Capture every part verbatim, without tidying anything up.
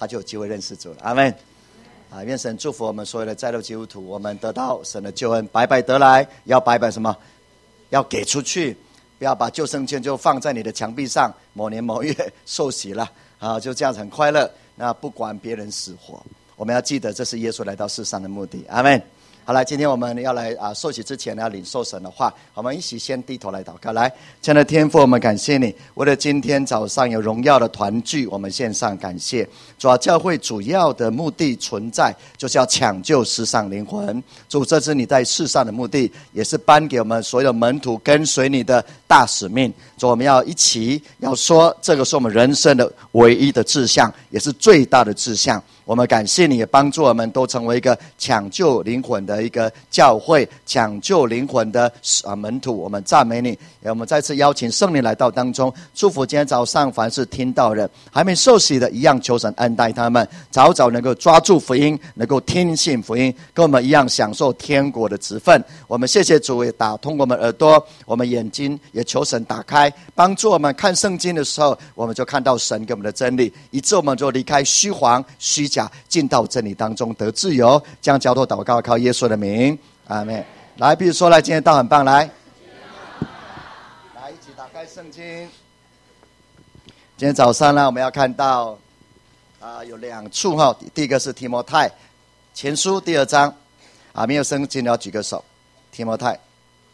他就有机会认识主了。阿们。啊，愿神祝福我们所有的在座基督徒，我们得到神的救恩，白白得来，要白白什么？要给出去，不要把救生圈就放在你的墙壁上，某年某月受洗了啊，就这样子很快乐。那不管别人死活，我们要记得这是耶稣来到世上的目的。阿们。好，来，今天我们要来啊受洗之前要领受神的话，我们一起先低头来祷告。来，亲爱的天父，我们感谢你，为了今天早上有荣耀的团聚，我们献上感谢。主啊，教会主要的目的存在，就是要抢救世上灵魂。主，这是你在世上的目的，也是颁给我们所有门徒跟随你的大使命。主，我们要一起要说，这个是我们人生的唯一的志向，也是最大的志向。我们感谢你，也帮助我们都成为一个抢救灵魂的一个教会，抢救灵魂的啊门徒。我们赞美你，也我们再次邀请圣灵来到当中，祝福今天早上凡是听到的还没受洗的，一样求神恩待他们，早早能够抓住福音，能够听信福音，跟我们一样享受天国的职分。我们谢谢主，也打通我们耳朵，我们眼睛也求神打开，帮助我们看圣经的时候，我们就看到神给我们的真理，以致我们就离开虚谎虚假，进到真理当中得自由。将交托祷告，靠耶稣的名，阿们。来，比如说来，今天道很棒，来来一起打开圣经。今天早上呢，我们要看到啊、呃、有两处哈，第一个是提摩太前书第二章啊，没有圣经的要举个手。提摩太，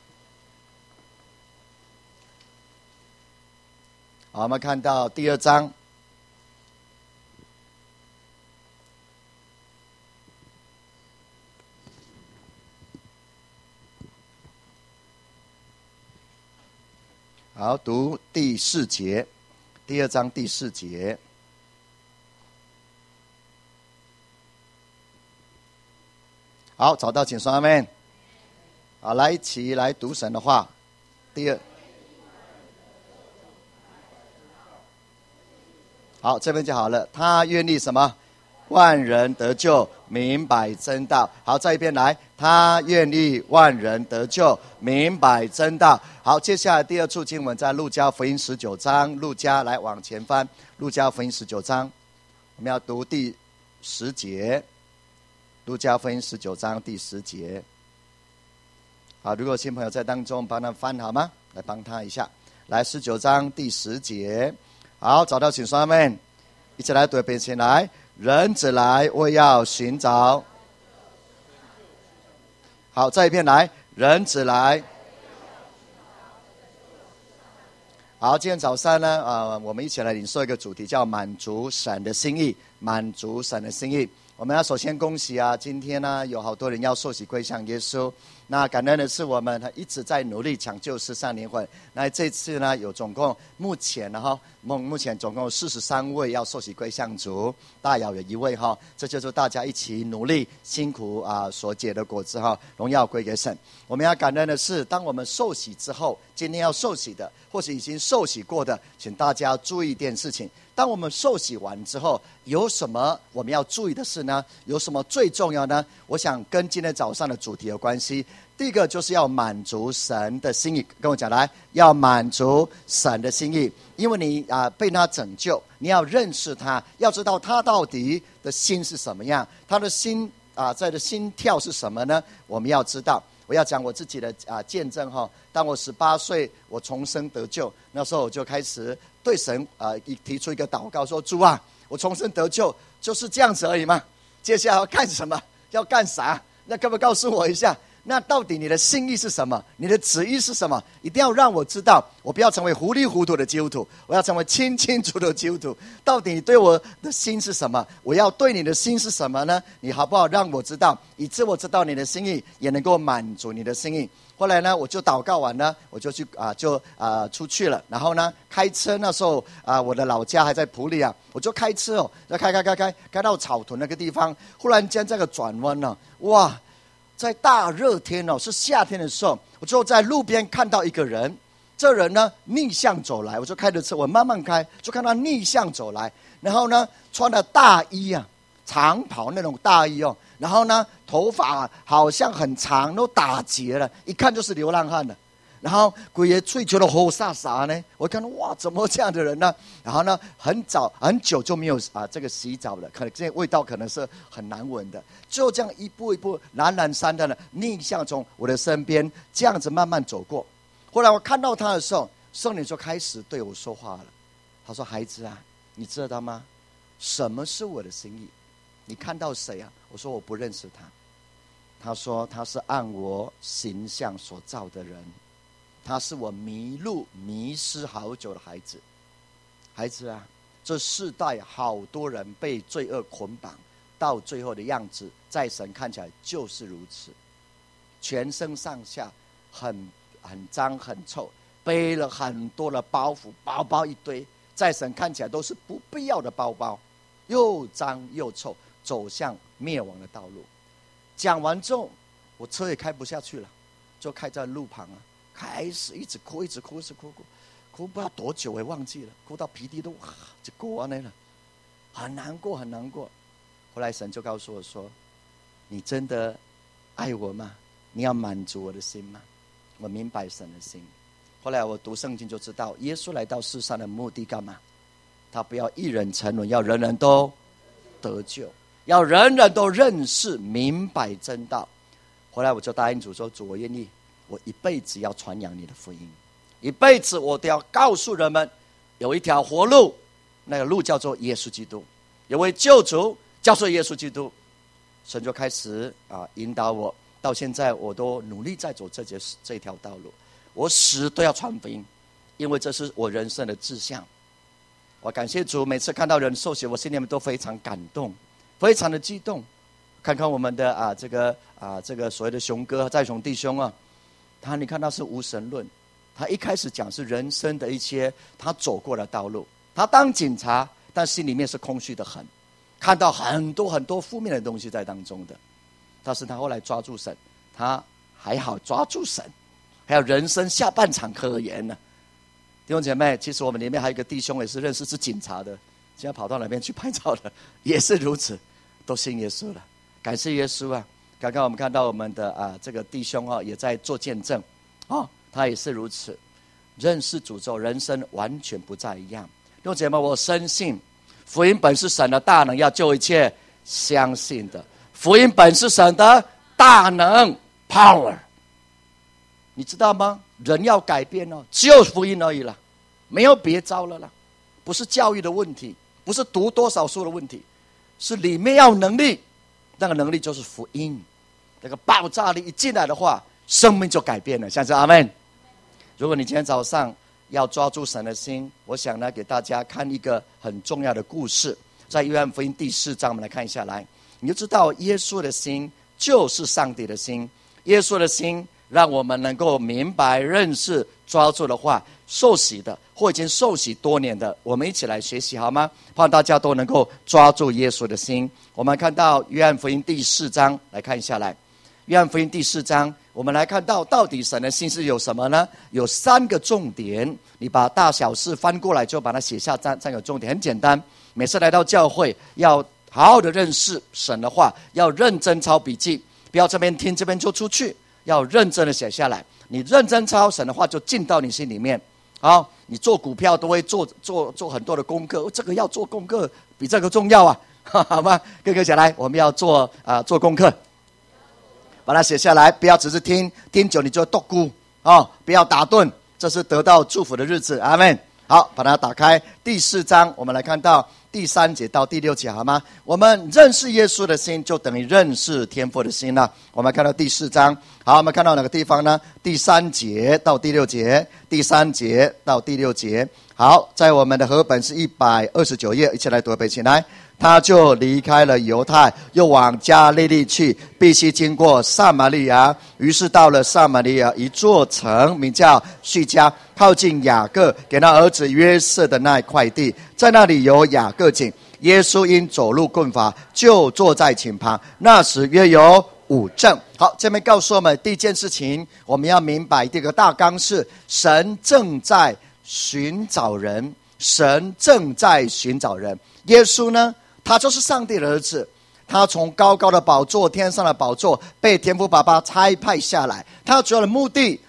好，我们看到第二章。好，读第四节，第二章第四节。好，找到请说阿们。好，来一起来读神的话。第二，好，这边就好了。他愿意什么？万人得救，明白真道。好，再一遍来，他愿意万人得救，明白真道。好，接下来第二处经文在路加福音十九章，路加来往前翻，路加福音十九章，我们要读第十节，路加福音十九章第十节。好，如果新朋友在当中，帮他翻好吗？来帮他一下。来，十九章第十节。好，找到请说阿们。一起来读一遍，先来。人子来，为要寻找。好，再一遍来。人子来。好，今天早上呢，呃，我们一起来领受一个主题，叫满足神的心意。满足神的心意。我们要首先恭喜啊，今天呢有好多人要受洗归向耶稣。那感恩的是，我们一直在努力抢救世上灵魂。那这次呢，有总共目前呢哈，目目前总共有四十三位要受洗归向主，大姚有一位哈，这就是大家一起努力辛苦啊所结的果子哈，荣耀归给神。我们要感恩的是，当我们受洗之后，今天要受洗的，或是已经受洗过的，请大家注意一件事情。当我们受洗完之后，有什么我们要注意的事呢？有什么最重要呢？我想跟今天早上的主题有关系。第一个就是要满足神的心意，跟我讲来，要满足神的心意，因为你啊、呃、被他拯救，你要认识他，要知道他到底的心是什么样，他的心啊、呃、在的心跳是什么呢？我们要知道。我要讲我自己的啊、呃、见证哈。当我十八岁，我重生得救，那时候我就开始对神啊、呃、提出一个祷告，说主啊，我重生得救就是这样子而已吗？接下来要干什么？要干啥？那可不可以告诉我一下？那到底你的心意是什么？你的旨意是什么？一定要让我知道，我不要成为糊里糊涂的基督徒，我要成为清清楚楚的基督徒。到底你对我的心是什么？我要对你的心是什么呢？你好不好让我知道，以致我知道你的心意，也能够满足你的心意。后来呢，我就祷告完了，我就去啊、呃，就啊、呃、出去了。然后呢，开车那时候啊、呃，我的老家还在埔里啊，我就开车哦，要开开开开开到草屯那个地方，忽然间这个转弯呢、哦，哇！在大热天哦，是夏天的时候，我就在路边看到一个人，这人呢逆向走来，我就开着车，我慢慢开，就看他逆向走来，然后呢穿了大衣啊，长袍那种大衣哦，然后呢头发好像很长，都打结了，一看就是流浪汉了。 然后鬼也吹球的吼撒撒呢，我看到哇，怎么这样的人呢？然后呢，很早很久就没有啊这个洗澡了，可能这些味道可能是很难闻的，就这样一步一步懒懒散散的逆向从我的身边这样子慢慢走过。后来我看到他的时候，圣灵就开始对我说话了。他说：“孩子啊，你知道吗？什么是我的心意？你看到谁啊？”我说：“我不认识他。”他说：“他是按我形象所造的人。”他是我迷路迷失好久的孩子。孩子啊，这世代好多人被罪恶捆绑，到最后的样子在神看起来就是如此，全身上下很很脏很臭，背了很多的包袱，包包一堆，在神看起来都是不必要的包包，又脏又臭，走向灭亡的道路。讲完之后，我车也开不下去了，就开在路旁啊，开始一直哭，一直哭，一直哭，哭，哭不知道多久，我也忘记了，哭到鼻涕都哇就过完了，很难过，很难过。后来神就告诉我说：“你真的爱我吗？你要满足我的心吗？”我明白神的心。后来我读圣经就知道，耶稣来到世上的目的干嘛？他不要一人沉沦，要人人都得救，要人人都认识明白真道。后来我就答应主说：“主，我愿意，我一辈子要传扬你的福音，一辈子我都要告诉人们，有一条活路，那个路叫做耶稣基督，有位救主叫做耶稣基督。”神就开始啊引导我，到现在我都努力在走这节这条道路，我死都要传福音，因为这是我人生的志向。我感谢主，每次看到人受洗，我心里面都非常感动，非常的激动。看看我们的啊这个啊这个所谓的雄哥在雄弟兄啊，他你看他是无神论，他一开始讲是人生的一些他走过的道路。他当警察，但心里面是空虚的很，看到很多很多负面的东西在当中的。但是他后来抓住神，他还好抓住神，还有人生下半场可言呢。弟兄姐妹，其实我们里面还有一个弟兄也是认识是警察的，现在跑到哪边去拍照了，也是如此，都信耶稣了。感谢耶稣啊！刚刚我们看到我们的啊这个弟兄啊也在做见证啊，他也是如此，认识主之后，人生完全不再一样。弟兄姐妹，我深信福音本是神的大能，要救一切相信的。福音本是神的大能 power， 你知道吗？人要改变哦，只有福音而已了，没有别招了啦。不是教育的问题，不是读多少书的问题，是里面要能力。那个能力就是福音，那个爆炸力一进来的话，生命就改变了。相信阿们。如果你今天早上要抓住神的心，我想呢给大家看一个很重要的故事，在约翰福音第四章，我们来看一下来，你就知道耶稣的心就是上帝的心。耶稣的心让我们能够明白认识，抓住的话，受洗的或已经受洗多年的，我们一起来学习好吗？盼大家都能够抓住耶稣的心。我们看到约翰福音第四章，来看一下来。约翰福音第四章，我们来看到到底神的心是有什么呢？有三个重点，你把大小事翻过来就把它写下三三个重点，很简单。每次来到教会要好好的认识神的话，要认真抄笔记，不要这边听这边就出去，要认真的写下来。你认真抄神的话，就进到你心里面。好，你做股票都会做做做很多的功课，这个要做功课比这个重要啊，好吗？各位起来，我们要做啊、呃、做功课，把它写下来，不要只是听听久你就剁咕哦，不要打盹，这是得到祝福的日子，阿们。好，把它打开第四章，我们来看到第三节到第六节，好吗？我们认识耶稣的心，就等于认识天父的心了。我们看到第四章，好，我们看到哪个地方呢？第三节到第六节，第三节到第六节。好，在我们的和本是一百二十九页，一起来读背起来。他就离开了犹太，又往加利利去，必须经过撒玛利亚。于是到了撒玛利亚一座城，名叫叙加，靠近雅各给他儿子约瑟的那块地，在那里有雅各井。耶稣因走路困乏，就坐在井旁。那时约有五正。好，这边告诉我们第一件事情，我们要明白这个大纲是神正在寻找人，神正在寻找人。耶稣呢，他就是上帝的儿子，他从高高的宝座，天上的宝座被天父爸爸差派下来，他主要的目的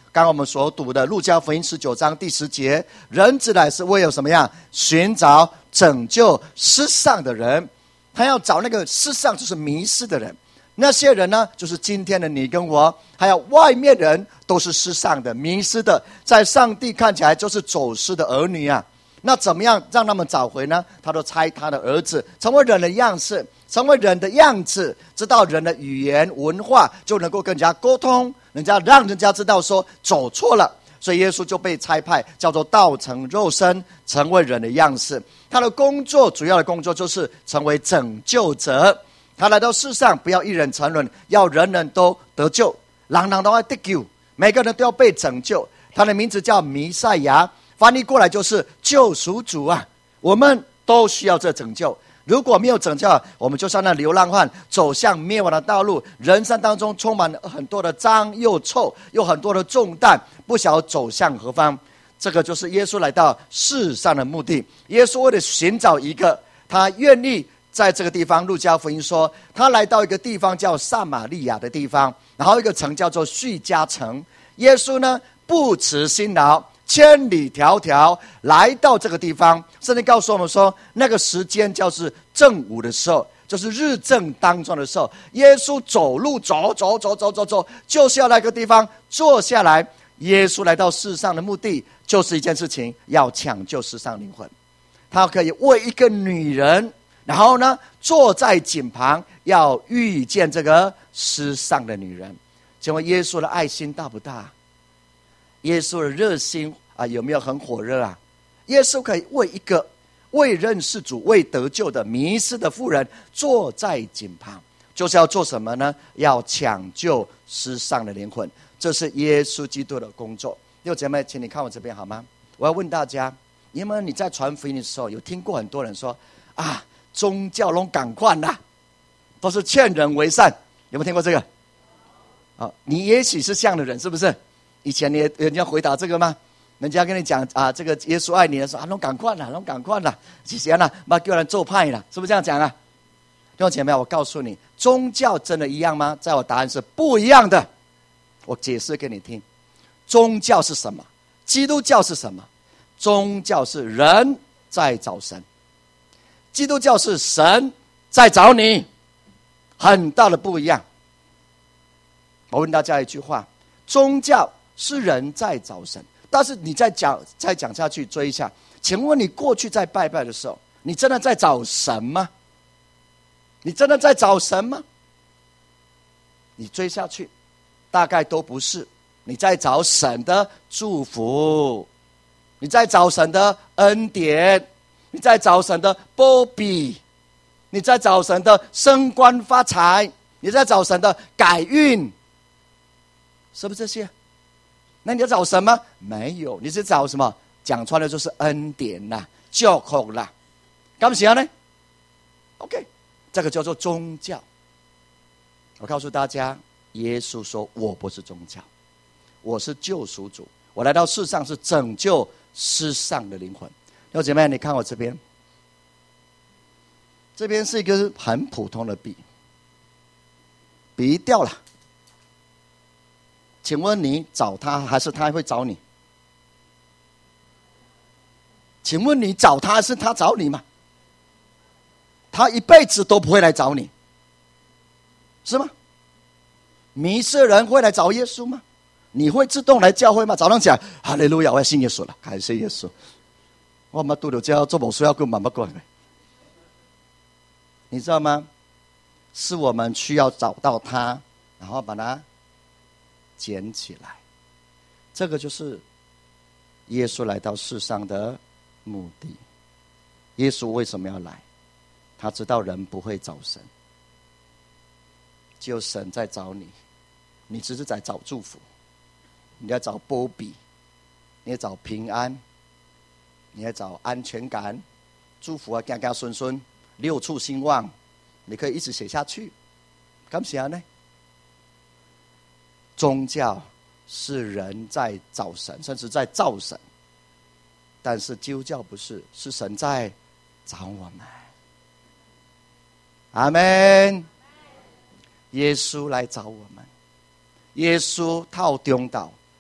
刚刚我们所读的路加福音十九章第十节，人子来是为了什么样？寻找拯救世上的人。他要找那个世上就是迷失的人，那些人呢，就是今天的你跟我，还有外面人，都是世上的迷失的，在上帝看起来就是走失的儿女啊。那怎么样让他们找回呢？他都差他的儿子成为人的样式，成为人的样子，知道人的语言文化，就能够跟人家沟通，人家让人家知道说走错了。所以耶稣就被差派，叫做道成肉身，成为人的样式。他的工作，主要的工作就是成为拯救者。他来到世上，不要一人沉沦，要人人都得救，人人都要得救，每个人都要被拯救。他的名字叫弥赛亚，翻译过来就是救赎主啊。我们都需要这拯救，如果没有拯救，我们就像那流浪汉，走向灭亡的道路。人生当中充满很多的脏又臭，有很多的重担，不晓得走向何方。这个就是耶稣来到世上的目的。耶稣为了寻找一个，他愿意在这个地方，路加福音说，他来到一个地方叫撒玛利亚的地方，然后一个城叫做叙加城。耶稣呢，不辞辛劳，千里迢迢来到这个地方。圣经告诉我们说，那个时间就是正午的时候，就是日正当中的时候。耶稣走路走走走走走走，就是要来个地方坐下来。耶稣来到世上的目的，就是一件事情，要抢救世上灵魂。他可以为一个女人，然后呢，坐在井旁，要遇见这个世上的女人。请问耶稣的爱心大不大？耶稣的热心啊，有没有很火热啊？耶稣可以为一个未认识主、未得救的迷失的妇人坐在井旁，就是要做什么呢？要抢救世上的灵魂。这是耶稣基督的工作。弟兄姐妹，请你看我这边好吗？我要问大家，因为你在传福音的时候，有听过很多人说啊，宗教拢赶快啦，都是劝人为善，有没有听过这个？啊，你也许是这样的人，是不是？以前你人家回答这个吗？人家跟你讲啊，这个耶稣爱你的时候啊，拢赶快啦，拢赶快啦，是谁啦？把叫人做派啦，是不是这样讲啊？弟兄姐妹，我告诉你，宗教真的一样吗？在我答案是不一样的。我解释给你听，宗教是什么？基督教是什么？宗教是人在找神，基督教是神在找你，很大的不一样。我问大家一句话，宗教是人在找神，但是你再讲再讲下去追一下，请问你过去在拜拜的时候，你真的在找神吗？你真的在找神吗？你追下去大概都不是，你在找神的祝福，你在找神的恩典，你在找神的保庇，你在找神的升官发财，你在找神的改运，是不是这些？那你要找什么？没有，你是找什么？讲穿了就是恩典啦，救赎啦，干什么呢 ？OK， 这个叫做宗教。我告诉大家，耶稣说：“我不是宗教，我是救赎主。我来到世上是拯救世上的灵魂。”弟兄姐妹，你看我这边，这边是一个很普通的笔，笔掉了。请问你找他，还是他会找你？请问你找他，还是他找你吗？他一辈子都不会来找你，是吗？迷失人会来找耶稣吗？你会自动来教会吗？早上讲哈利路亚，我要信耶稣了，感谢耶稣。我们拄到这做某需要跟妈妈讲，你知道吗？是我们需要找到他，然后把它捡起来。这个就是耶稣来到世上的目的。耶稣为什么要来？他知道人不会找神，只有神在找你。你只是在找祝福，你在找保庇，你在找平安，你在找安全感，祝福啊，家家顺顺，六畜兴旺，你可以一直写下去。感谢呢？宗教是人在找神，甚至在造神，但是基督教不是，是神在找我们。阿们。耶稣来找我们，耶稣套中道，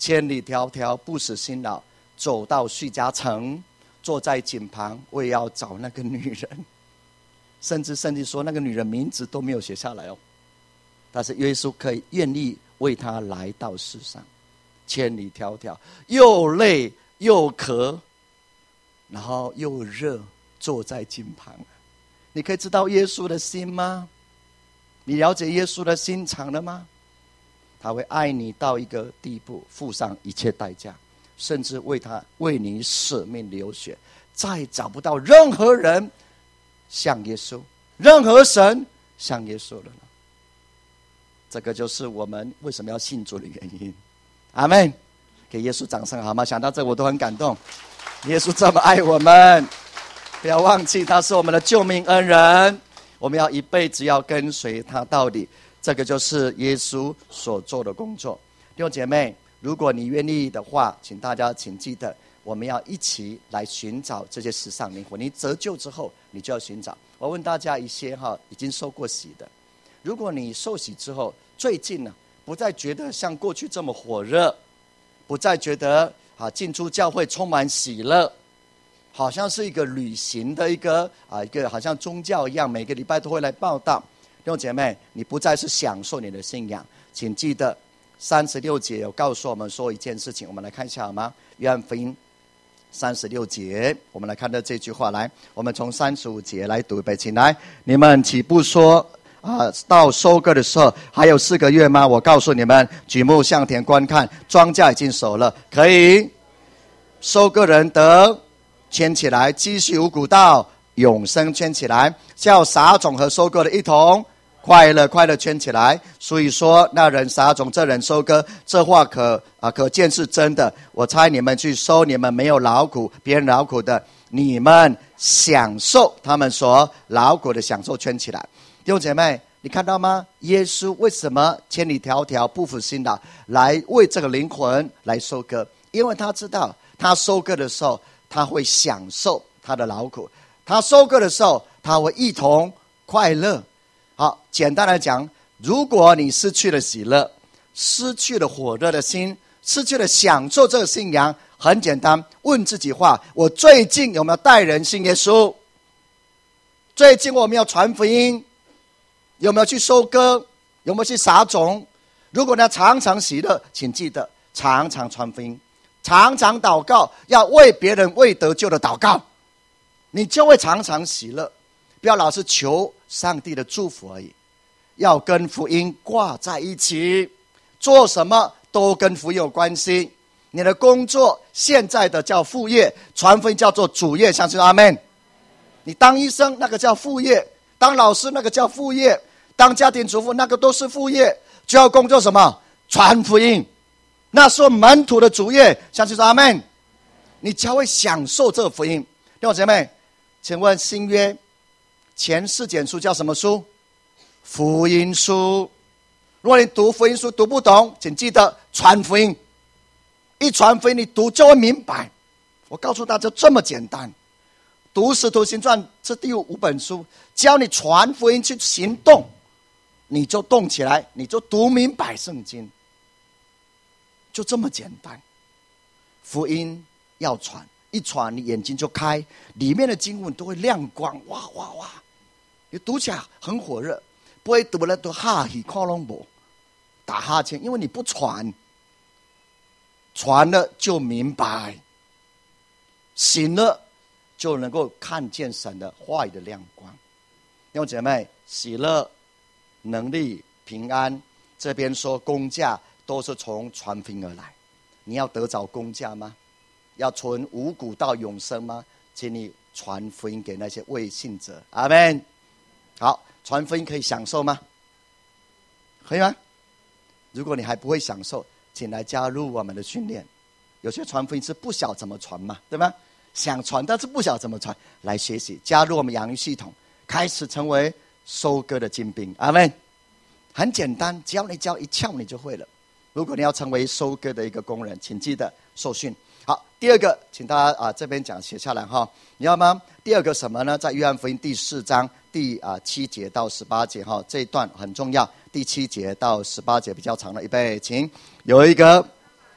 千里迢迢不死心劳，走到叙加城，坐在井旁，为要找那个女人。甚至圣经说，那个女人名字都没有写下来哦。但是耶稣可以愿意为她来到世上，千里迢迢，又累又渴，然后又热，坐在井旁。你可以知道耶稣的心吗？你了解耶稣的心肠了吗？他会爱你到一个地步，付上一切代价，甚至为他为你舍命流血。再找不到任何人像耶稣，任何神像耶稣了呢。这个就是我们为什么要信主的原因。阿们，给耶稣掌声好吗？想到这我都很感动。耶稣这么爱我们，不要忘记他是我们的救命恩人，我们要一辈子要跟随他到底。这个就是耶稣所做的工作。弟兄姐妹，如果你愿意的话，请大家请记得，我们要一起来寻找这些世上灵魂。你得救之后，你就要寻找。我问大家一些哈，已经受过洗的，如果你受洗之后，最近呢，不再觉得像过去这么火热，不再觉得啊进出教会充满喜乐，好像是一个旅行的一个啊一个好像宗教一样，每个礼拜都会来报道。弟兄姐妹，你不再是享受你的信仰，请记得三十六节有告诉我们说一件事情，我们来看一下好吗？约翰福音三十六节，我们来看到这句话。来，我们从三十五节来读一遍，请来。你们岂不说啊、呃，到收割的时候还有四个月吗？我告诉你们，举目向田观看，庄稼已经熟了，可以收割人得圈起来，积蓄五谷到永生圈起来，叫撒种和收割的一同快乐快乐圈起来。所以说，那人撒种，这人收割，这话可啊可见是真的。我猜你们去收，你们没有劳苦，别人劳苦的，你们享受他们所劳苦的享受圈起来。弟兄姐妹，你看到吗？耶稣为什么千里迢迢不负辛劳来为这个灵魂来收割？因为他知道，他收割的时候，他会享受他的劳苦；他收割的时候，他会一同快乐。好，简单来讲，如果你失去了喜乐，失去了火热的心，失去了享受这个信仰，很简单，问自己话：我最近有没有带人信耶稣？最近我们要传福音，有没有去收割？有没有去撒种？如果呢常常喜乐，请记得常常传福音，常常祷告，要为别人未得救的祷告，你就会常常喜乐。不要老是求上帝的祝福而已，要跟福音挂在一起，做什么都跟福音有关系。你的工作现在的叫副业，传福音叫做主业，相信阿们。你当医生那个叫副业，当老师那个叫副业，当家庭主妇那个都是副业。就要工作什么？传福音，那是门徒的主业，相信阿们。你才会享受这个福音。弟兄姐妹，请问新约前四卷书叫什么书？福音书。如果你读福音书读不懂，请记得传福音。一传福音，你读就会明白。我告诉大家，这么简单。读使徒行传这第五本书，教你传福音去行动，你就动起来，你就读明白圣经，就这么简单。福音要传，一传你眼睛就开，里面的经文都会亮光，哇哇哇！你读起来很火热，不会读了都哈气看拢无，打哈欠，因为你不传，传了就明白，醒了就能够看见神的话语的亮光。弟兄姐妹，喜乐、能力、平安，这边说工价都是从传福音而来。你要得着工价吗？要存五谷到永生吗？请你传福音给那些未信者。阿们。好，传福音可以享受吗？可以吗？如果你还不会享受，请来加入我们的训练。有些传福音是不晓怎么传嘛，对吗？想传但是不晓怎么传，来学习，加入我们养育系统，开始成为收割的精兵。阿们。很简单，只要你教一窍你就会了。如果你要成为收割的一个工人，请记得受训。好，第二个，请大家啊这边讲写下来哈，你知道吗？第二个什么呢？在约翰福音第四章第啊七节到十八节哈，这一段很重要。第七节到十八节比较长的，预备，请。有一个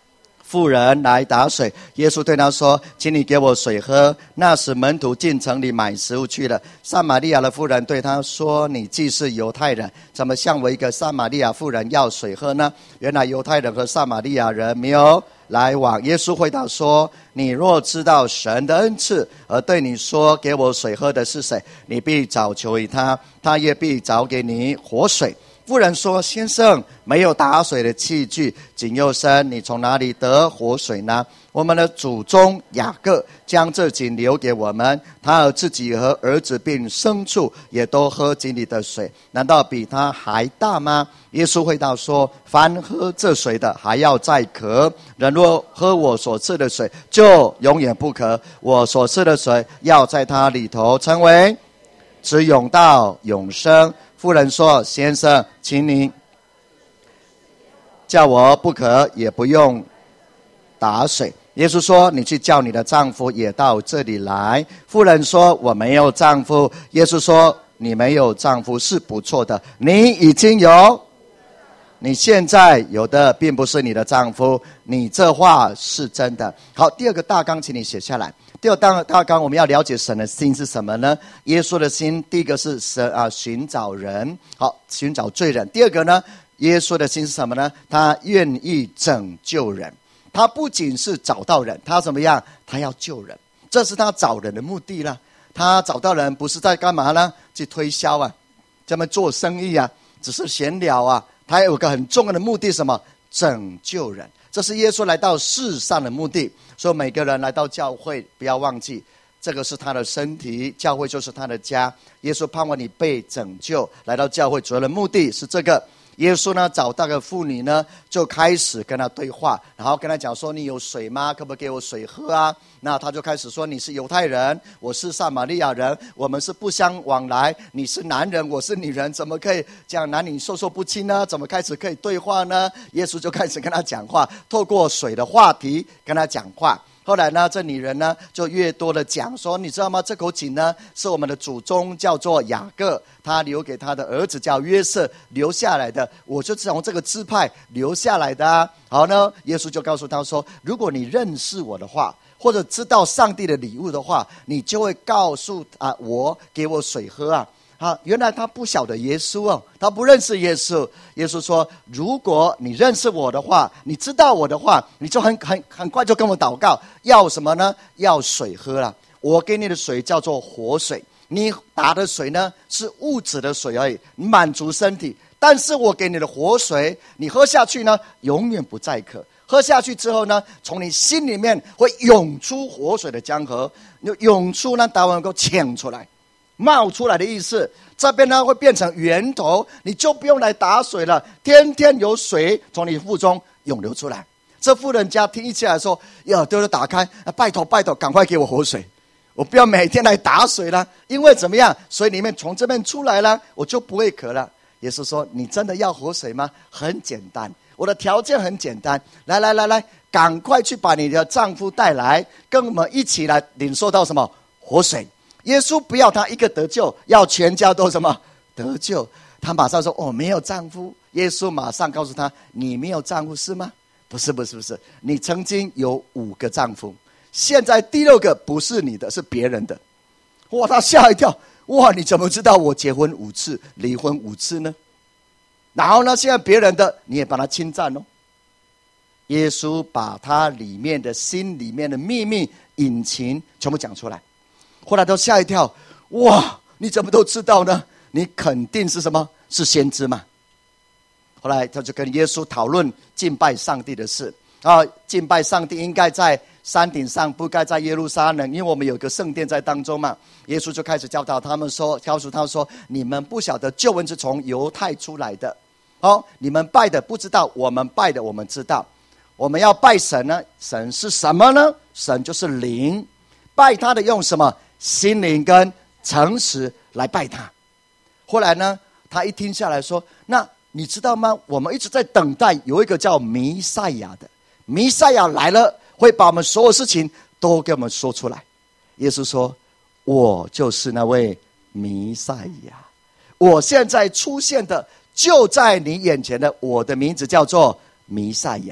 妇人来打水，耶稣对他说：请你给我水喝。那时门徒进城里买食物去了。撒玛利亚的妇人对他说：你既是犹太人，怎么向我一个撒玛利亚妇人要水喝呢？原来犹太人和撒玛利亚人没有来往。耶稣回答说：你若知道神的恩赐，而对你说给我水喝的是谁，你必早求于他，他也必早给你活水。妇人说：先生，没有打水的器具，井又深，你从哪里得活水呢？我们的祖宗雅各将这井留给我们，他和自己和儿子并牲畜也都喝井里的水，难道比他还大吗？耶稣回答说：凡喝这水的还要再渴，人若喝我所赐的水，就永远不渴。我所赐的水要在他里头成为直涌到永生。妇人说：先生，请你叫我不渴，也不用打水。耶稣说：你去叫你的丈夫也到这里来。妇人说：我没有丈夫。耶稣说：你没有丈夫是不错的，你已经有，你现在有的并不是你的丈夫，你这话是真的。好，第二个大纲请你写下来。第二大大纲我们要了解神的心是什么呢？耶稣的心，第一个是神啊，寻找人，好，寻找罪人。第二个呢，耶稣的心是什么呢？他愿意拯救人。他不仅是找到人，他怎么样？他要救人，这是他找人的目的了。他找到人不是在干嘛呢？去推销啊，这么做生意啊，只是闲聊啊。他有个很重要的目的，什么？拯救人。这是耶稣来到世上的目的。所以每个人来到教会，不要忘记，这个是他的身体，教会就是他的家。耶稣盼望你被拯救，来到教会主要的目的是这个。耶稣呢，找到个妇女呢，就开始跟他对话，然后跟他讲说：你有水吗？可不可以给我水喝啊？那他就开始说：你是犹太人，我是撒玛利亚人，我们是不相往来，你是男人，我是女人，怎么可以这样男女授受不亲呢？怎么开始可以对话呢？耶稣就开始跟他讲话，透过水的话题跟他讲话。后来呢，这女人呢就越多的讲说：你知道吗？这口井呢是我们的祖宗叫做雅各，他留给他的儿子叫约瑟留下来的，我就从这个支派留下来的啊。好呢，耶稣就告诉他说：如果你认识我的话，或者知道上帝的礼物的话，你就会告诉啊我，给我水喝啊。啊，原来他不晓得耶稣哦，他不认识耶稣。耶稣说：如果你认识我的话，你知道我的话，你就很很很快就跟我祷告，要什么呢？要水喝了。我给你的水叫做活水，你打的水呢是物质的水而已，满足身体。但是我给你的活水，你喝下去呢，永远不再渴。喝下去之后呢，从你心里面会涌出活水的江河，涌出呢，达文能够潜出来。冒出来的意思，这边呢会变成源头，你就不用来打水了，天天有水从你腹中涌流出来。这妇人家听起来说：呀，都是打开，拜托拜托，赶快给我活水，我不要每天来打水了，因为怎么样，水里面从这边出来了，我就不会渴了。耶稣说：你真的要活水吗？很简单，我的条件很简单，来来来来，赶快去把你的丈夫带来，跟我们一起来领受到什么？活水。耶稣不要他一个得救，要全家都什么得救。他马上说：哦，没有丈夫。耶稣马上告诉他：你没有丈夫是吗？不是不是不是，你曾经有五个丈夫，现在第六个不是你的，是别人的。哇，他吓一跳。哇，你怎么知道我结婚五次离婚五次呢？然后呢，现在别人的你也把他侵占哦。耶稣把他里面的心里面的秘密隐情全部讲出来。后来都吓一跳，哇，你怎么都知道呢？你肯定是什么？是先知嘛。后来他就跟耶稣讨论敬拜上帝的事啊，敬拜上帝应该在山顶上，不该在耶路撒冷，因为我们有个圣殿在当中嘛。耶稣就开始教导他们说，告诉他们说：你们不晓得救恩是从犹太出来的，哦，你们拜的不知道，我们拜的我们知道。我们要拜神呢，神是什么呢？神就是灵，拜他的用什么？心灵跟诚实来拜他。后来呢，他一听下来说：那你知道吗？我们一直在等待有一个叫弥赛亚的，弥赛亚来了，会把我们所有事情都给我们说出来。耶稣说：我就是那位弥赛亚，我现在出现的就在你眼前的，我的名字叫做弥赛亚，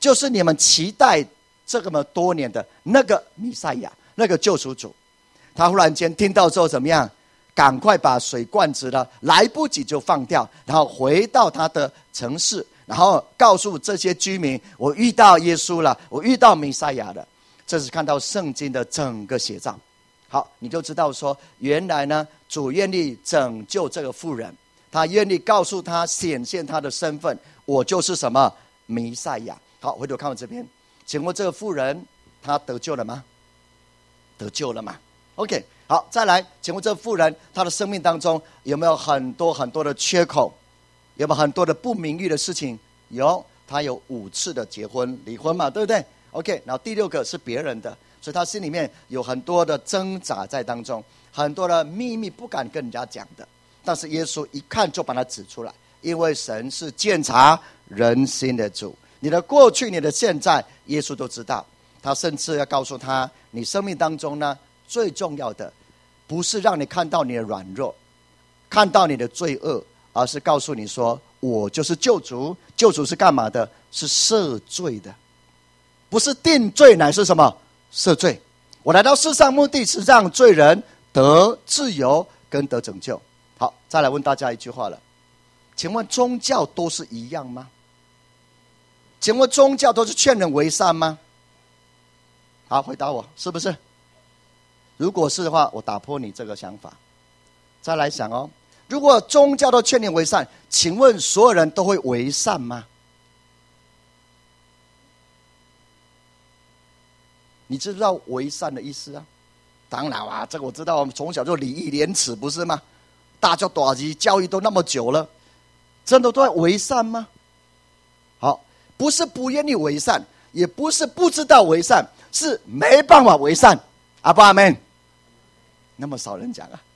就是你们期待这么多年的那个弥赛亚，那个救赎主。他忽然间听到之后怎么样？赶快把水罐子呢，来不及就放掉，然后回到他的城市，然后告诉这些居民，我遇到耶稣了，我遇到弥赛亚了。这是看到圣经的整个写照。好，你就知道说，原来呢，主愿意拯救这个妇人，他愿意告诉他，显现他的身份，我就是什么弥赛亚。好，回头看我这边，请问这个妇人她得救了吗？得救了吗？ OK， 好，再来，请问这妇人她的生命当中有没有很多很多的缺口？有没有很多的不名誉的事情？有，她有五次的结婚离婚嘛，对不对？ OK， 然后第六个是别人的，所以她心里面有很多的挣扎在当中，很多的秘密不敢跟人家讲的，但是耶稣一看就把它指出来，因为神是鉴察人心的主，你的过去你的现在耶稣都知道。他甚至要告诉他，你生命当中呢，最重要的不是让你看到你的软弱，看到你的罪恶，而是告诉你说，我就是救主。救主是干嘛的？是赦罪的，不是定罪，乃是什么？赦罪。我来到世上目的是让罪人得自由跟得拯救。好，再来问大家一句话了，请问宗教都是一样吗？请问宗教都是劝人为善吗？好，回答我，是不是？如果是的话，我打破你这个想法。再来想哦，如果宗教都劝人为善，请问所有人都会为善吗？你知不知道为善的意思啊？当然啊，这个我知道，我们从小就礼义廉耻，不是吗？大教大级教育都那么久了，真的都在为善吗？好，不是不愿意为善，也不是不知道为善，是没办法为善。阿爸阿们，那么少人讲啊。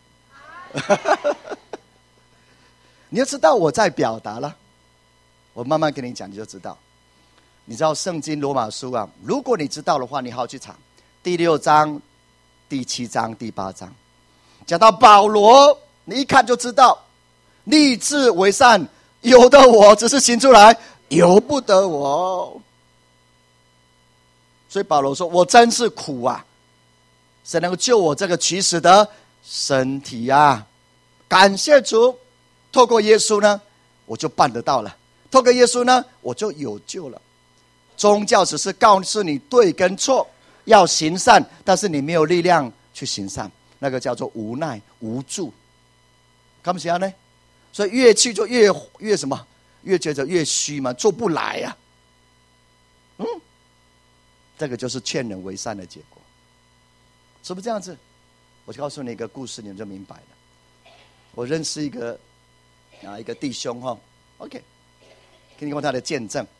你要知道我在表达了，我慢慢跟你讲，你就知道。你知道圣经罗马书啊，如果你知道的话，你好好去查第六章、第七章、第八章，讲到保罗，你一看就知道，立志为善，有的我只是行出来，由不得我。所以保罗说，我真是苦啊，谁能够救我这个取死的身体啊？感谢主，透过耶稣呢，我就办得到了，透过耶稣呢，我就有救了。宗教只是告诉你对跟错，要行善，但是你没有力量去行善，那个叫做无奈无助。看不起来呢？所以越去就越越什么？越觉得越虚嘛，做不来呀、啊。嗯，这个就是劝人为善的结果，是不是这样子？我就告诉你一个故事，你们就明白了。我认识一个啊一个弟兄哈 ，OK， 听过他的见证。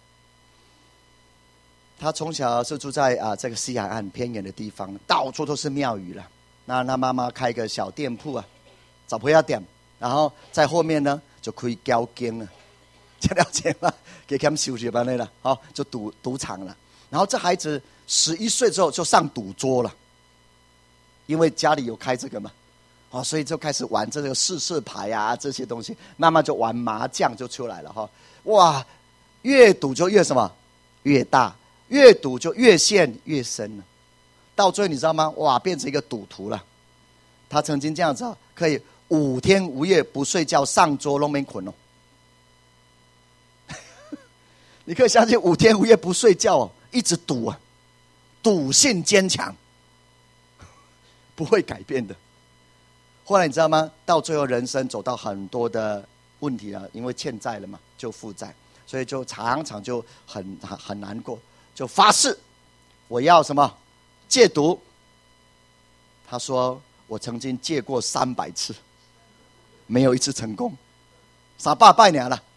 他从小是住在啊这个西海岸偏远的地方，到处都是庙宇了。那他妈妈开个小店铺啊，找不要点，然后在后面呢就开交经了，这了解吗？给他们休息班内了，好就赌赌场了。然后这孩子十一岁之后就上赌桌了，因为家里有开这个嘛，哦，所以就开始玩这个四色牌啊这些东西，慢慢就玩麻将就出来了哈。哇，越赌就越什么越大。越赌就越陷越深了，到最后你知道吗？哇，变成一个赌徒了。他曾经这样子啊，可以五天五夜不睡觉，上桌都没捆哦。你可以相信五天五夜不睡觉哦，一直赌啊，赌性坚强，不会改变的。后来你知道吗？到最后人生走到很多的问题啊，因为欠债了嘛，就负债，所以就常常就很很很难过。就发誓，我要什么戒毒。他说我曾经戒过三百次，没有一次成功，傻爸拜年了，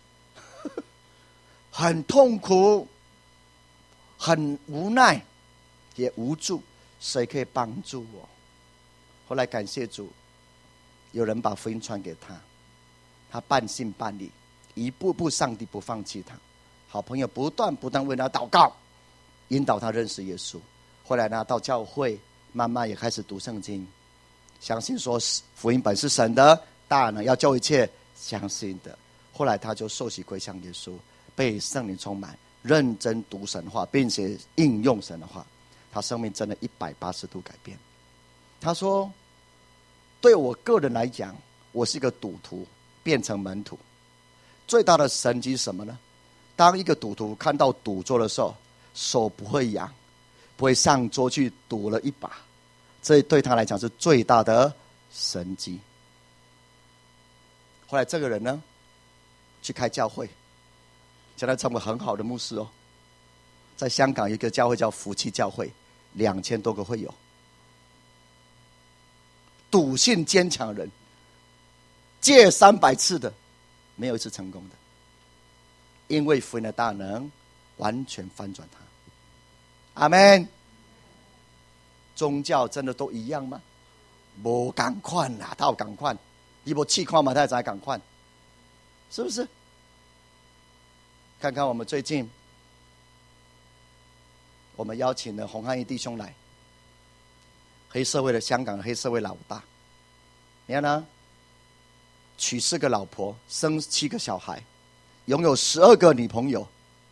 很痛苦，很无奈，也无助，谁可以帮助我？后来感谢主，有人把福音传给他，他半信半疑，一步步上帝不放弃他，好朋友不断不断为他祷告，引导他认识耶稣。后来呢，到教会慢慢也开始读圣经，相信说福音本是神的，大能要救一切相信的。后来他就受洗归向耶稣，被圣灵充满， 认真读神话，并且应用神的话，他生命真的一百八十度改变。他说，对我个人来讲，我是一个赌徒变成门徒，最大的神迹是什么呢？当一个赌徒看到赌桌的时候，手不会痒，不会上桌去赌了一把，这对他来讲是最大的神迹。后来这个人呢，去开教会，现在成为很好的牧师哦。在香港有一个教会叫福气教会，两千多个会友。赌性坚强的人，借三百次的，没有一次成功的，因为福音的大能完全翻转他。阿们。宗教真的都一样吗？没赶快啦，他有赶快，你没气况嘛，他才赶快，是不是？看看我们最近，我们邀请了洪汉义弟兄来，黑社会的香港的黑社会老大，你看呢？娶四个老婆，生七个小孩，拥有十二个女朋友。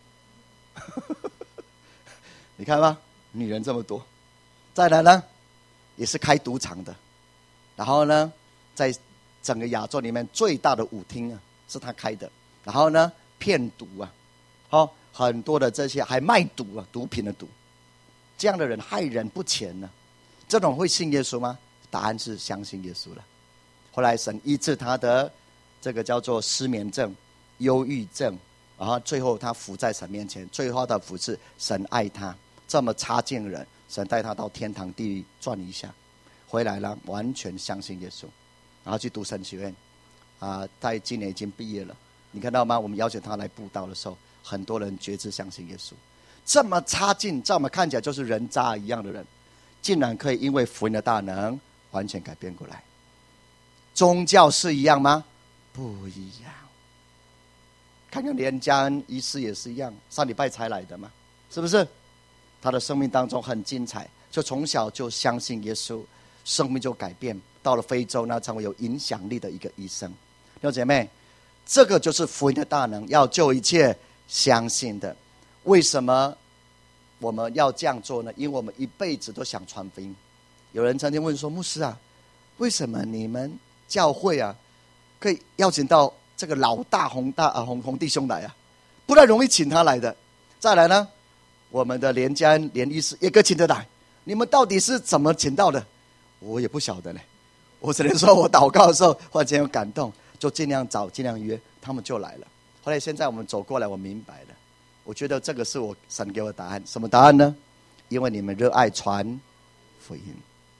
你看吧，女人这么多。再来呢，也是开赌场的，然后呢，在整个亚洲里面最大的舞厅啊，是他开的。然后呢，骗赌啊，哦，很多的这些还卖毒啊，毒品的毒，这样的人害人不浅呢、啊。这种会信耶稣吗？答案是相信耶稣了。后来神医治他的这个叫做失眠症、忧郁症，然后最后他伏在神面前，最后的服侍神爱他，这么差劲的人，神带他到天堂地狱转一下，回来了，完全相信耶稣，然后去读神学院，啊、呃，在今年已经毕业了。你看到吗？我们邀请他来布道的时候，很多人决志相信耶稣。这么差劲，在我们看起来就是人渣一样的人，竟然可以因为福音的大能完全改变过来。宗教是一样吗？不一样。看看连家恩医师也是一样，上礼拜才来的嘛，是不是？他的生命当中很精彩，就从小就相信耶稣，生命就改变。到了非洲，那成为有影响力的一个医生。弟兄姐妹，这个就是福音的大能，要救一切相信的。为什么我们要这样做呢？因为我们一辈子都想传福音。有人曾经问说，牧师啊，为什么你们教会啊可以邀请到这个老大洪大啊洪洪弟兄来啊？不太容易请他来的。再来呢，我们的连家恩连医师也可以请得来，你们到底是怎么请到的？我也不晓得嘞，我只能说我祷告的时候忽然间有感动，就尽量找尽量约，他们就来了。后来现在我们走过来，我明白了，我觉得这个是我神给我的答案。什么答案呢？因为你们热爱传福音。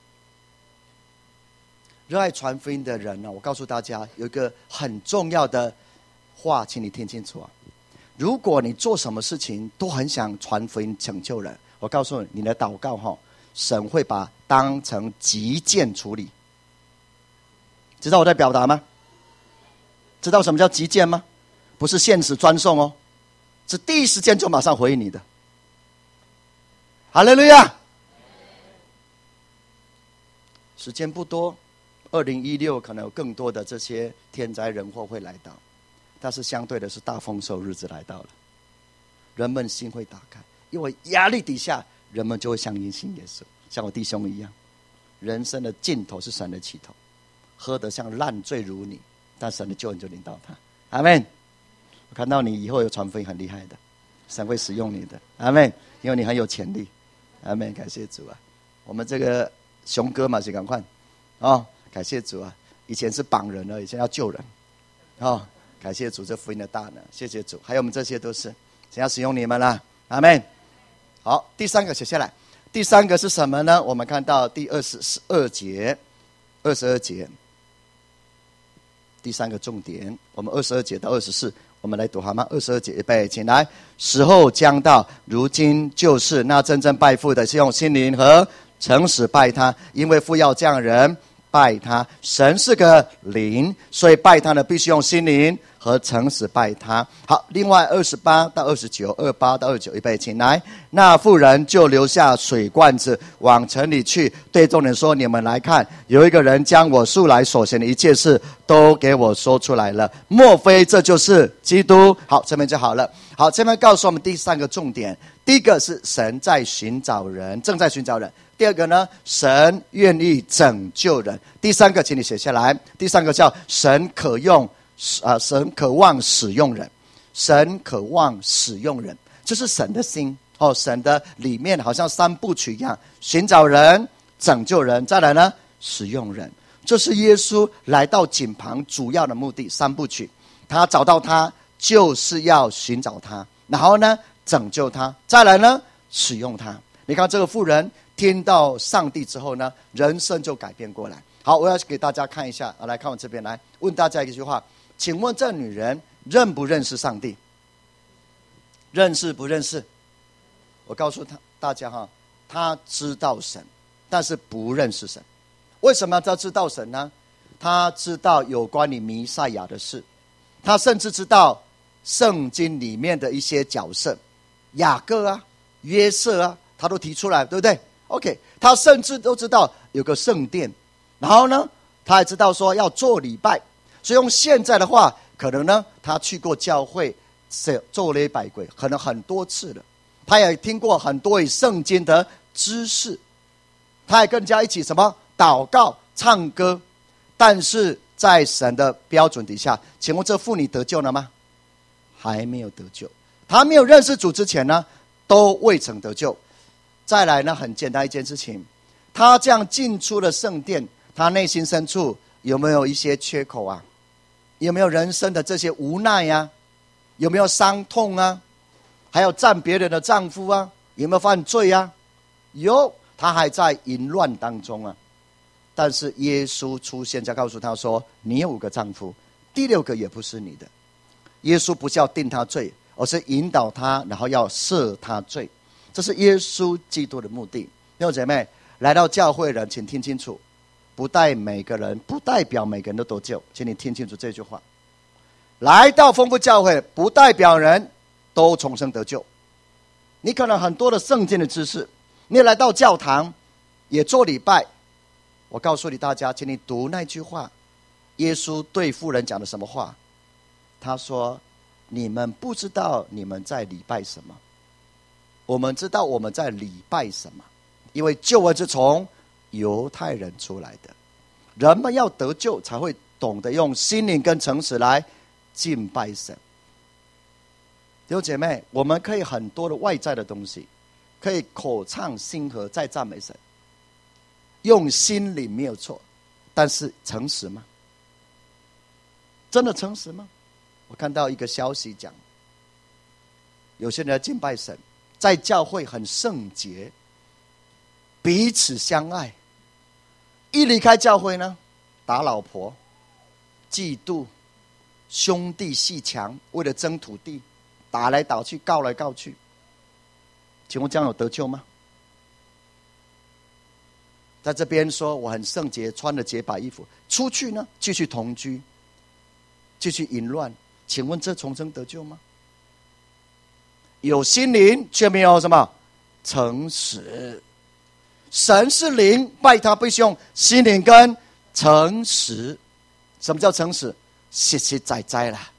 热爱传福音的人呢，我告诉大家有一个很重要的话，请你听清楚啊！如果你做什么事情都很想传福音拯救人，我告诉你，你的祷告哈，神会把当成急件处理。知道我在表达吗？知道什么叫急件吗？不是限时专送哦，是第一时间就马上回应你的。哈利路亚！时间不多，二零一六可能有更多的这些天灾人祸会来到，但是相对的是大丰收日子来到了，人们心会打开，因为压力底下，人们就会相信耶稣，像我弟兄一样，人生的尽头是神的起头，喝得像烂醉如你，但神的救恩就临到他。阿们。我看到你以后有传福音很厉害的，神会使用你的。阿们，因为你很有潜力。阿们，感谢主啊！我们这个熊哥嘛，是赶快哦，感谢主啊！以前是绑人了，以前要救人哦，感谢主这福音的大能，谢谢主。还有我们这些都是神要使用你们啦。阿们。好，第三个写下来。第三个是什么呢？我们看到第二十二节，二十二节，第三个重点，我们二十二节到二十四，我们来读好吗？二十二节预备，请来。时候将到，如今就是那真正拜父的，是用心灵和诚实拜他，因为父要这样人拜他。神是个灵，所以拜他的必须用心灵和诚实拜他。好，另外二十八到二十九，二八到二十九，预备，请来。那妇人就留下水罐子，往城里去，对众人说：你们来看，有一个人将我素来所行的一切事都给我说出来了，莫非这就是基督？好，这边就好了。好，这边告诉我们第三个重点，第一个是神在寻找人，正在寻找人。第二个呢，神愿意拯救人。第三个请你写下来，第三个叫神可用、呃、神渴望使用人，神渴望使用人，这是神的心哦，神的里面好像三部曲一样，寻找人、拯救人，再来呢使用人。这是耶稣来到井旁主要的目的，三部曲。他找到他就是要寻找他，然后呢拯救他，再来呢使用他。你看这个妇人听到上帝之后呢，人生就改变过来。好，我要给大家看一下，来看我这边，来问大家一句话，请问这女人认不认识上帝？认识不认识？我告诉他大家哈，她知道神，但是不认识神。为什么她知道神呢？她知道有关于弥赛亚的事，她甚至知道圣经里面的一些角色，雅各啊、约瑟啊，她都提出来，对不对？ OK， 她甚至都知道有个圣殿，然后呢她还知道说要做礼拜，所以用现在的话，可能呢她去过教会做礼拜过可能很多次了，她也听过很多与圣经的知识，她也更加一起什么祷告唱歌。但是在神的标准底下，请问这妇女得救了吗？还没有得救。她没有认识主之前呢，都未曾得救。再来呢，很简单一件事情，她这样进出了圣殿，她内心深处有没有一些缺口啊？有没有人生的这些无奈啊？有没有伤痛啊？还有占别人的丈夫啊？有没有犯罪啊？有，她还在淫乱当中啊。但是耶稣出现，就告诉她说：你有五个丈夫，第六个也不是你的。耶稣不是要定她罪，而是引导她，然后要赦她罪。这是耶稣基督的目的。弟兄姐妹，来到教会的人请听清楚，不代每个人不代表每个人都得救，请你听清楚这句话。来到丰富教会不代表人都重生得救。你可能很多的圣经的知识，你来到教堂也做礼拜，我告诉你大家，请你读那句话，耶稣对妇人讲的什么话？他说：你们不知道你们在礼拜什么，我们知道我们在礼拜什么，因为救恩是从犹太人出来的，人们要得救才会懂得用心灵跟诚实来敬拜神。弟兄姐妹，我们可以很多的外在的东西，可以口唱心和在赞美神，用心灵没有错，但是诚实吗？真的诚实吗？我看到一个消息讲，有些人敬拜神，在教会很圣洁，彼此相爱，一离开教会呢，打老婆、嫉妒、兄弟阋墙，为了争土地，打来打去，告来告去。请问这样有得救吗？在这边说我很圣洁，穿了洁白衣服，出去呢继续同居，继续淫乱，请问这重生得救吗？有心灵却没有什么诚实。神是灵，拜他必须用心灵跟诚实。什么叫诚实？实实在在啦，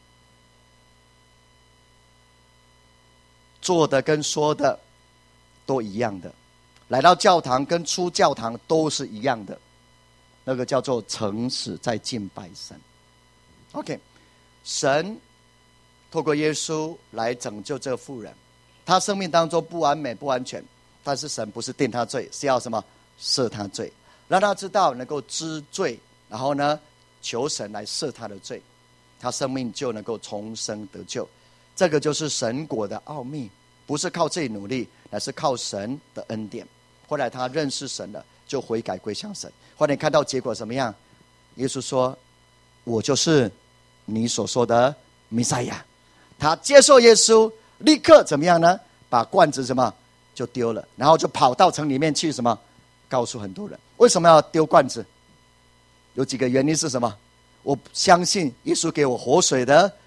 做的跟说的都一样的，来到教堂跟出教堂都是一样的，那个叫做诚实在敬拜神。 OK， 神透过耶稣来拯救这个妇人，她生命当中不完美不完全，但是神不是定她罪，是要什么？赦她罪，让她知道能够知罪，然后呢求神来赦她的罪，她生命就能够重生得救。这个就是神国的奥秘，不是靠自己努力，乃是靠神的恩典。后来他认识神了，就悔改归向神。后来你看到结果怎么样？耶稣说：我就是你所说的弥赛亚。他接受耶稣，立刻怎么样呢？把罐子什么就丢了，然后就跑到城里面去什么告诉很多人。为什么要丢罐子？有几个原因是什么？我相信耶稣给我活水的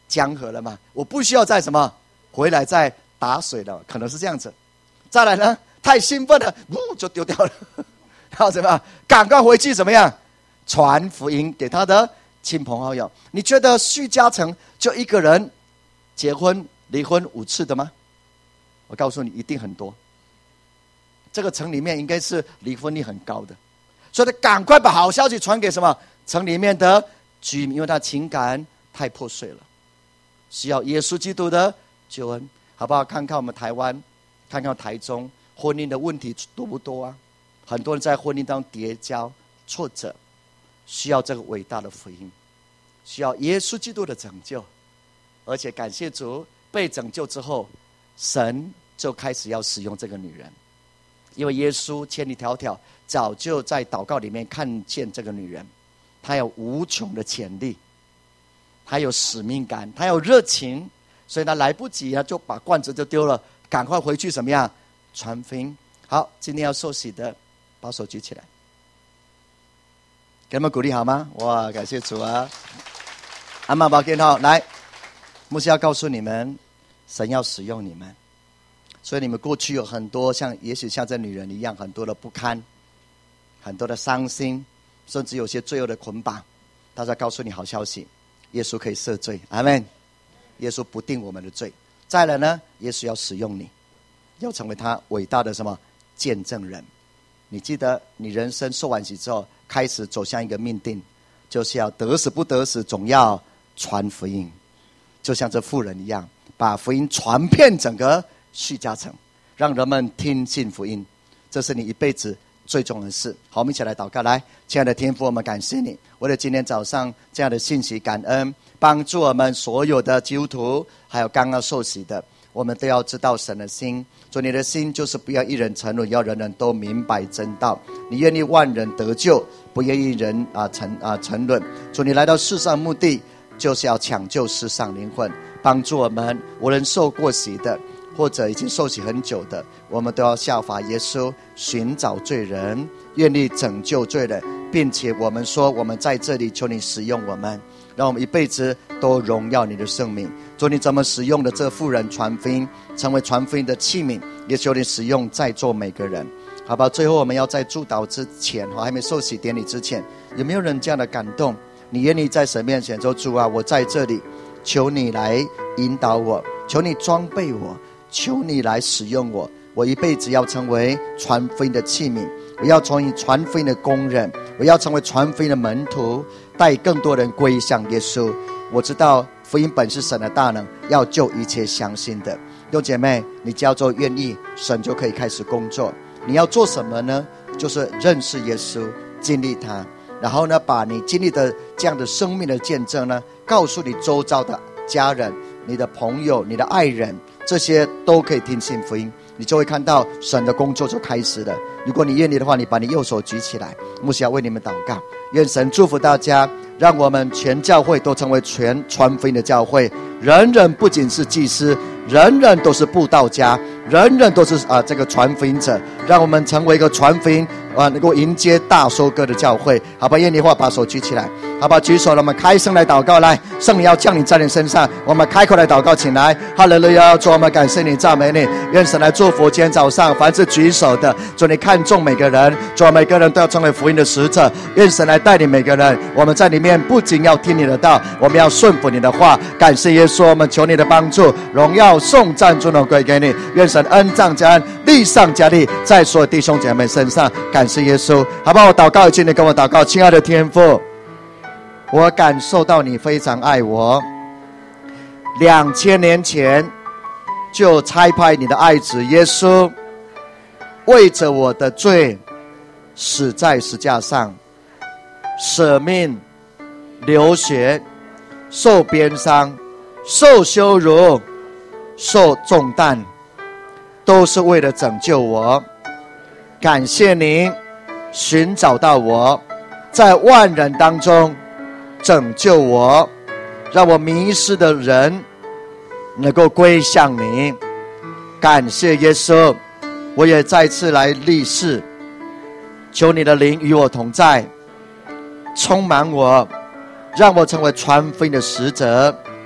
江河了嘛，我不需要再什么回来再打水了，可能是这样子。再来呢，太兴奋了，呜就丢掉了，然后怎么样？赶快回去怎么样？传福音给他的亲朋好友。你觉得徐嘉诚就一个人结婚离婚五次的吗？我告诉你，一定很多。这个城里面应该是离婚率很高的，所以他赶快把好消息传给什么城里面的居民，因为他情感太破碎了，需要耶稣基督的救恩，好不好？看看我们台湾，看看台中，婚姻的问题多不多啊？很多人在婚姻当中跌跤挫折，需要这个伟大的福音，需要耶稣基督的拯救。而且感谢主，被拯救之后，神就开始要使用这个女人，因为耶稣千里迢迢早就在祷告里面看见这个女人，她有无穷的潜力，她有使命感，她有热情，所以她来不及，她就把罐子就丢了，赶快回去怎么样传福音。好，今天要受洗的把手举起来，给他们鼓励好吗？哇，感谢主啊！阿妈宝健好，来，牧师要告诉你们，神要使用你们，所以你们过去有很多像，也许像这女人一样，很多的不堪，很多的伤心，甚至有些罪恶的捆绑。大家告诉你好消息，耶稣可以赦罪，阿们。耶稣不定我们的罪。再来呢，耶稣要使用你，要成为他伟大的什么见证人。你记得你人生受完洗之后，开始走向一个命定，就是要得死不得死，总要传福音。就像这妇人一样，把福音传遍整个徐嘉诚，让人们听信福音，这是你一辈子最重要的事。好，我们一起来祷告。来，亲爱的天父，我们感谢你，为了今天早上这样的信息感恩，帮助我们所有的基督徒，还有刚刚受洗的，我们都要知道神的心。主，你的心就是不要一人沉沦，要人人都明白真道。你愿意万人得救，不愿意人啊沉啊沉沦。主，你来到世上目的就是要抢救世上灵魂，帮助我们无论受过洗的，或者已经受洗很久的，我们都要效法耶稣，寻找罪人，愿意拯救罪人，并且我们说，我们在这里，求你使用我们，让我们一辈子都荣耀你的圣名。主，你怎么使用的这妇人传福音，成为传福音的器皿，也求你使用在座每个人，好吧？最后我们要在祝祷之前，还没受洗典礼之前，有没有人这样的感动？你愿意在神面前说，主啊，我在这里，求你来引导我，求你装备我，求你来使用我，我一辈子要成为传福音的器皿，我要成为传福音的工人，我要成为传福音的门徒，带更多人归向耶稣。我知道福音本是神的大能，要救一切相信的。弟兄姐妹，你只要做愿意，神就可以开始工作。你要做什么呢？就是认识耶稣，经历他，然后呢，把你经历的这样的生命的见证呢，告诉你周遭的家人、你的朋友、你的爱人，这些都可以听信福音，你就会看到神的工作就开始了。如果你愿意的话，你把你右手举起来，牧师要为你们祷告。愿神祝福大家，让我们全教会都成为全传福音的教会，人人不仅是祭司，人人都是布道家，人人都是啊、呃、这个传福音者，让我们成为一个传福音啊能够迎接大收割的教会，好吧？愿意的话把手举起来，好吧？举手了，我们开声来祷告。来，圣灵要降临在你身上，我们开口来祷告，请来。哈利路亚！主，我们感谢你，赞美你，愿神来祝福今天早上凡是举手的，主你看重每个人，主每个人都要成为福音的使者，愿神来带领每个人。我们在里面不仅要听你的道，我们要顺服你的话。感谢耶稣，我们求你的帮助，荣耀颂赞尊荣归给你。愿神恩上加恩，力上加力，在所有弟兄姐妹身上。感谢耶稣，好不好？我祷告，请你跟我祷告。亲爱的天父，我感受到你非常爱我，两千年前就差派你的爱子耶稣，为着我的罪死在十字架上，舍命流血，受鞭伤，受羞辱，受重担，都是为了拯救我。感谢您寻找到我，在万人当中拯救我，让我迷失的人能够归向你。感谢耶稣，我也再次来立誓，求你的灵与我同在，充满我，让我成为传福音的使者，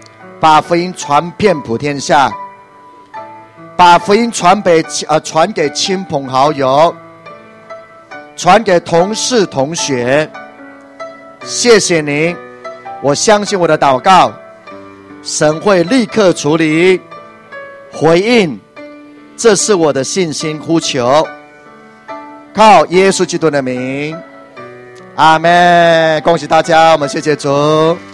把福音传遍普天下，把福音传给呃传给亲朋好友，传给同事同学。谢谢您，我相信我的祷告，神会立刻处理回应，这是我的信心呼求，靠耶稣基督的名，阿们。恭喜大家，我们谢谢主。